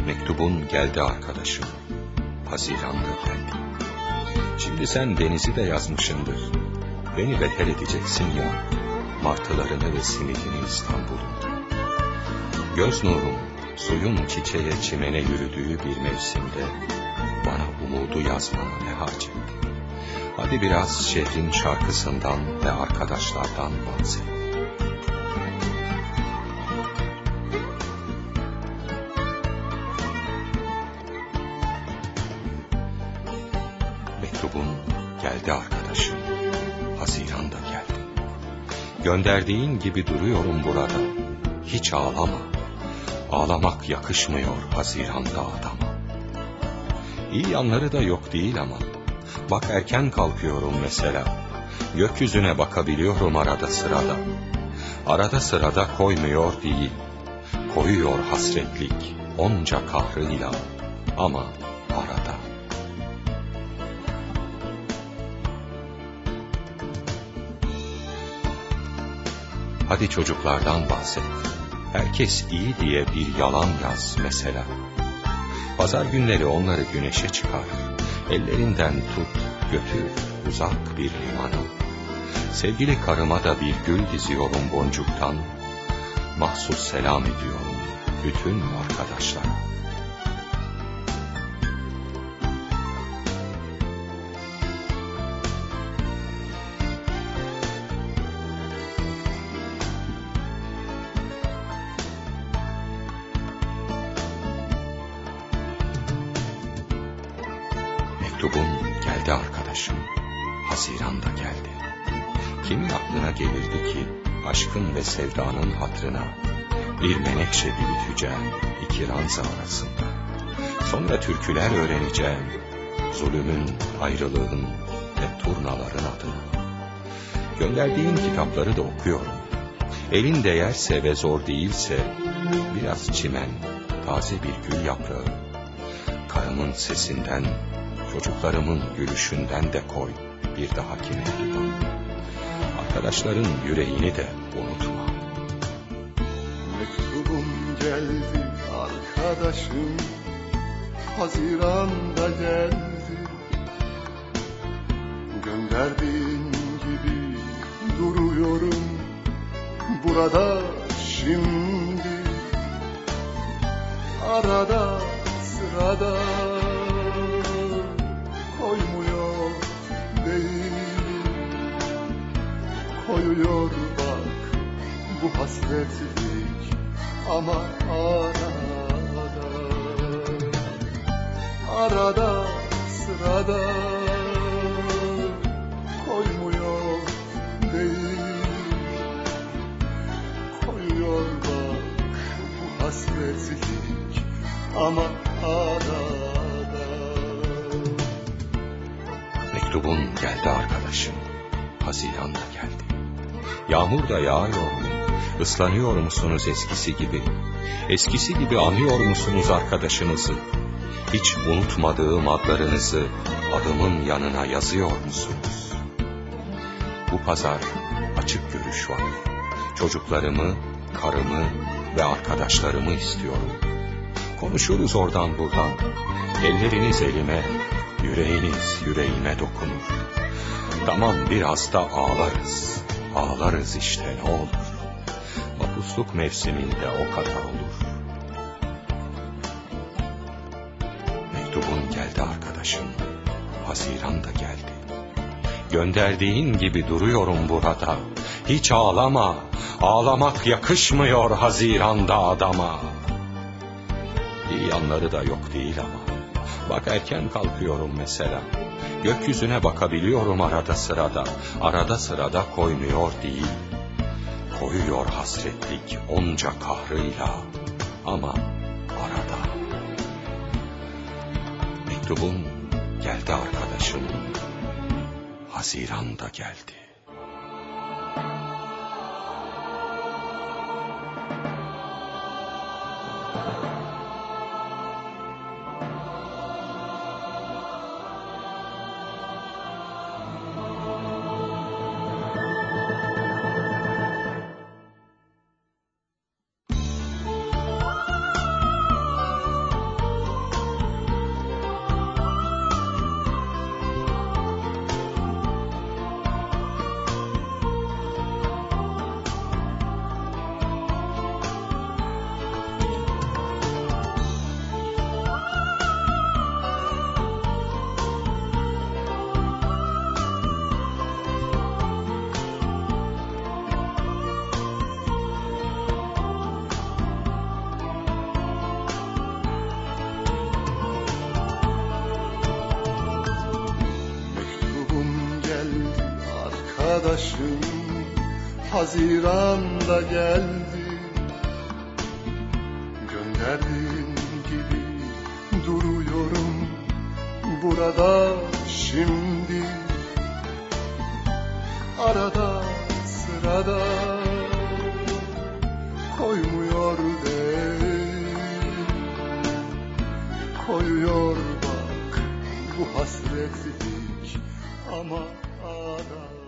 Mektubun geldi arkadaşım, Haziran'da geldi. Şimdi sen denizi de yazmışındır, beni beter edeceksin ya, martılarını ve simidini İstanbul'un. Göz nurum, suyun çiçeğe çimene yürüdüğü bir mevsimde, bana umudu yazmana ne hacet? Hadi biraz şehrin şarkısından ve arkadaşlardan bahset. Mektubun geldi arkadaşım, Haziran'da geldi. Gönderdiğin gibi duruyorum burada, hiç ağlama. Ağlamak yakışmıyor Haziran'da adama. İyi yanları da yok değil ama, bak erken kalkıyorum mesela, gökyüzüne bakabiliyorum arada sırada. Arada sırada koymuyor değil, koyuyor hasretlik onca kahrıyla, ama arada. Hadi çocuklardan bahset, herkes iyi diye bir yalan yaz mesela. Pazar günleri onları güneşe çıkar, ellerinden tut, götür uzak bir limana. Sevgili karıma da bir gül diziyorum boncuktan, mahsus selam ediyorum bütün arkadaşlara. Mektubun geldi arkadaşım, Haziran'da geldi. Kimin aklına gelirdi ki aşkın ve sevdanın hatrına bir menekşe büyüteceğim iki ranza arasında. Sonra türküler öğreneceğim, zulümün, ayrılığın ve turnaların adına. Gönderdiğin kitapları da okuyorum. Elin değerse ve zor değilse biraz çimen, taze bir gül yaprağı. Karımın sesinden, çocuklarımın gülüşünden de koy bir dahaki mektuba. Arkadaşların yüreğini de unutma. Mektubum geldi arkadaşım, Haziran'da geldi. Gönderdiğin gibi duruyorum burada şimdi. Arada sırada koymuyor değil, koyuyor bak bu hasretlik, ama arada sırada koymuyor değil, koyuyor bak bu hasretlik, ama arada. Mektubun geldi arkadaşım, Haziran'da geldi. Yağmur da yağıyor mu? Islanıyor musunuz eskisi gibi? Eskisi gibi anıyor musunuz arkadaşınızı? Hiç unutmadığım adlarınızı adımın yanına yazıyor musunuz? Bu pazar açık görüş var. Çocuklarımı, karımı ve arkadaşlarımı istiyorum. Konuşuruz oradan buradan. Elleriniz elime, yüreğiniz yüreğime dokunur. Tamam, biraz da ağlarız. Ağlarız işte, ne olur. Mapusluk mevsiminde o kadar olur. Mektubun geldi arkadaşım, Haziran'da geldi. Gönderdiğin gibi duruyorum burada. Hiç ağlama, ağlamak yakışmıyor Haziran'da adama. İyi yanları da yok değil ama, bak erken kalkıyorum mesela. Gökyüzüne bakabiliyorum arada sırada. Arada sırada koymuyor değil, koyuyor hasretlik onca kahrıyla, ama arada. Mektubun geldi arkadaşım, Haziran'da geldi. arkadaşım Haziran'da geldi. Gönderdiğin gibi duruyorum burada şimdi. Arada sırada koymuyor değil, koyuyor bak bu hasretlik ama ara.